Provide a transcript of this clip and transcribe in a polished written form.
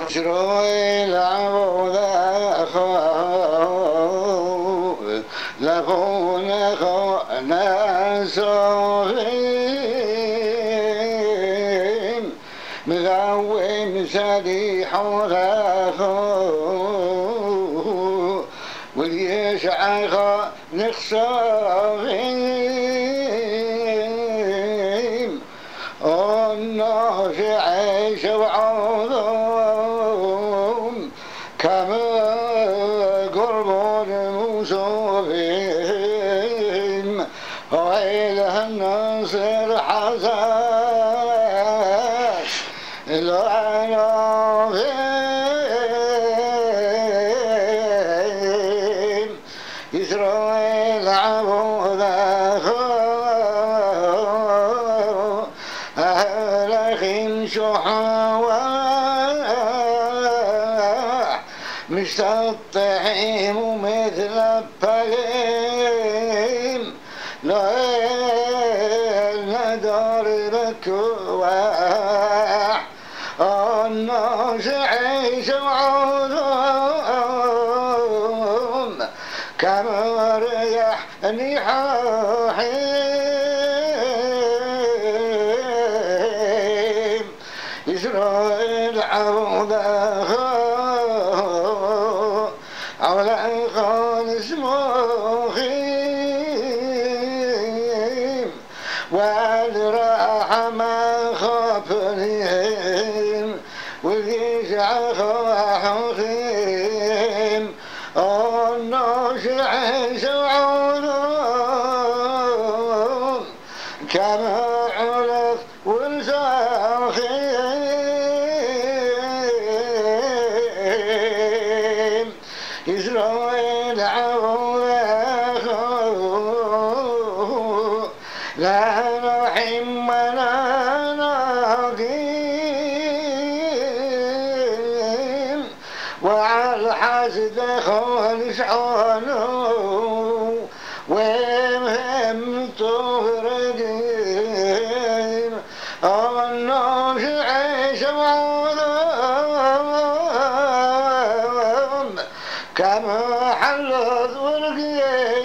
شروي العبود لخون ناسوفين مغوم سديح وغاخو واليشعخ نخصافين الناس عيش وعوضهم كما قربون موسوفين وإله النصر حساس العنافين إسرائيل عبود شحواح مستطعم مثل البليم لا ندار بكواح الناس عيش وعظم كما ريح نحاحيم إسرائيل عوضها على خالص مخيم والراح ما خافنيهم واليشع خواحهم الناس عيش وعظم كما عرف والزاخين إسرائيل عوضه لا رحم ولا نقيم وعلى الحسد خالص عنه وهم تفردين الناس عيش وعظم كما حلت ورقيه